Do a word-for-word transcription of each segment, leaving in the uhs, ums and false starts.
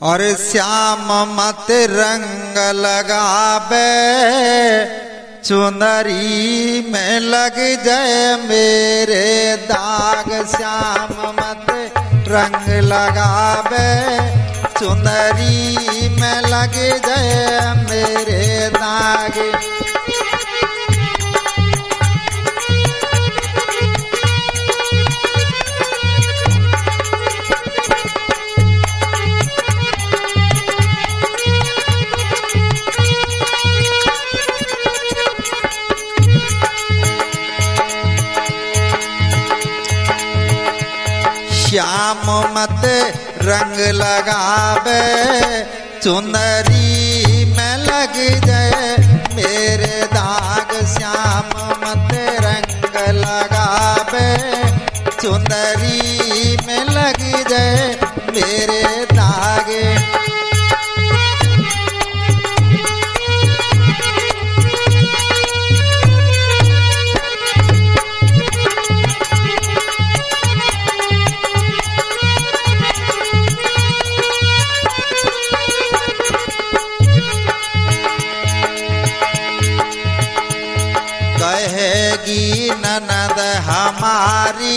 और श्याम मत रंग लगावे चुनरी में लग जाए मेरे दाग। श्याम मत रंग लगावे चुनरी में लग जाए मेरे दाग। श्याम मत रंग लगावे चुनरी में लग जाए मेरे दाग। श्याम मत रंग लगावे चुनरी में लग जाए मेरे दाग। कहेगी ननद हमारी,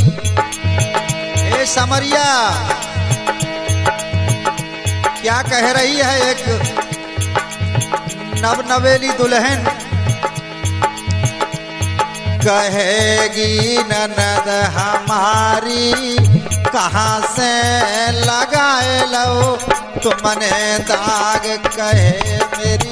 ए समरिया क्या कह रही है एक नव नवेली दुल्हन। कहेगी ननद हमारी कहाँ से लगाए लो तुमने दाग। कहे मेरी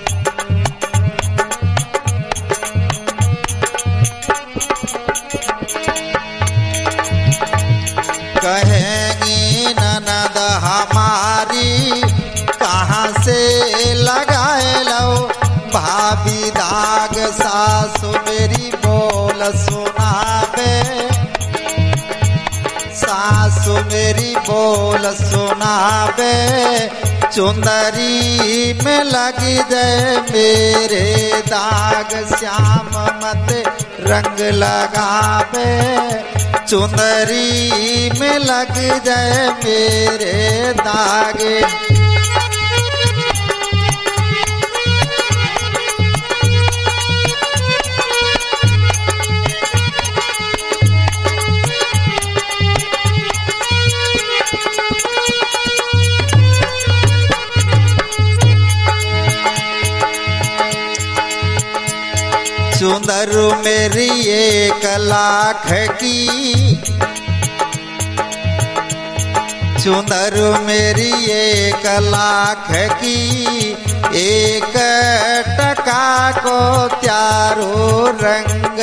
कहेगी ननद हमारी कहाँ से लगाए लो भाभी दाग। सासु मेरी बोल सुनावे, सासु मेरी बोल सुनावे चुंदरी में लगी जाए मेरे दाग। श्याम मत रंग लगावे चुंदरी में लग जाए मेरे दाग। चुंदर मेरी एक लाख की, चुंदर मेरी एक लाख की एक टका को चारों रंग।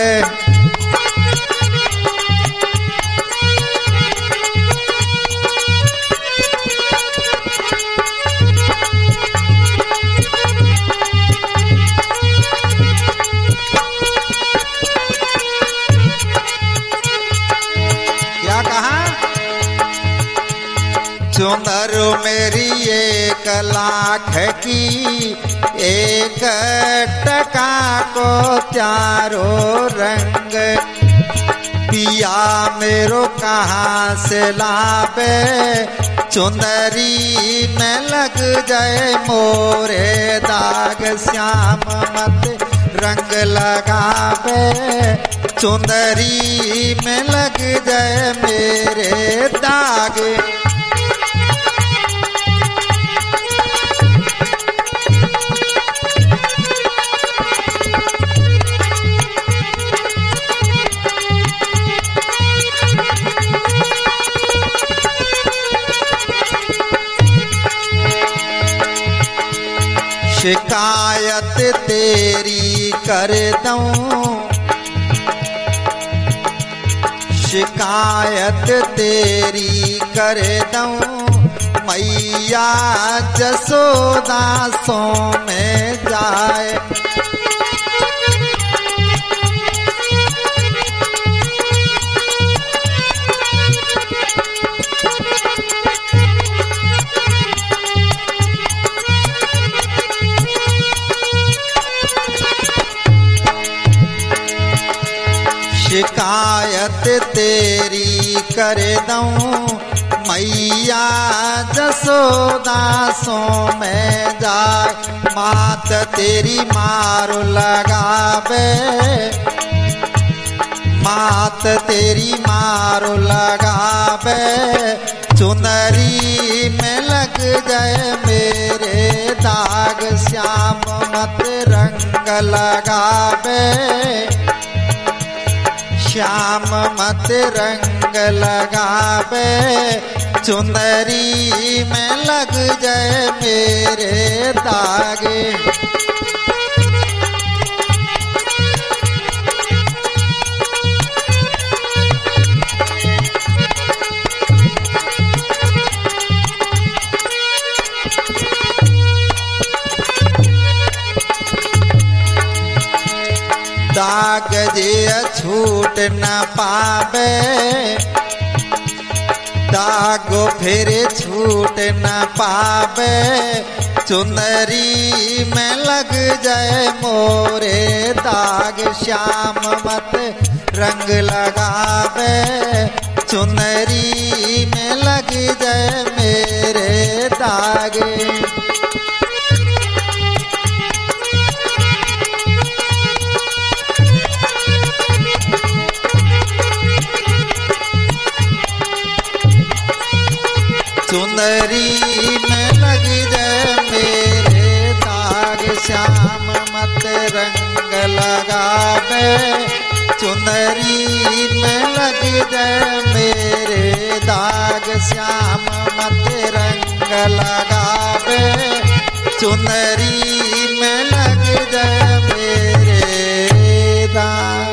चुंदर मेरी एक लाख की एक टका को चारों रंग। पिया मेरो कहाँ से लावे चुंदरी में लग जाए मोरे दाग। श्याम मत रंग लगावे चुंदरी में लग जाए मेरे दाग। शिकायत तेरी कर दूं, शिकायत तेरी कर दूं मैया जसोदा सो में जाए। शिकायत तेरी कर दूं मैया जसोदा सो में जाय मात तेरी मारो लगावे मात तेरी मारो लगावे चुनरी में लग जाए मेरे दाग श्याम मत रंग लगावे श्याम मत रंग लगावे चुनरी में लग जाए मेरे दागे दाग जे छूट न पावे दागो फिर छूट न पावे चुनरी में लग जाए मोरे दाग श्याम मत रंग लगावे चुनरी में लग जाए मेरे दागे चुनरी में लग जाए मेरे दाग श्याम मत रंग लगावे चुनरी में लग जाए मेरे दाग श्याम मत रंग लगावे चुनरी में लग जाए मेरे दाग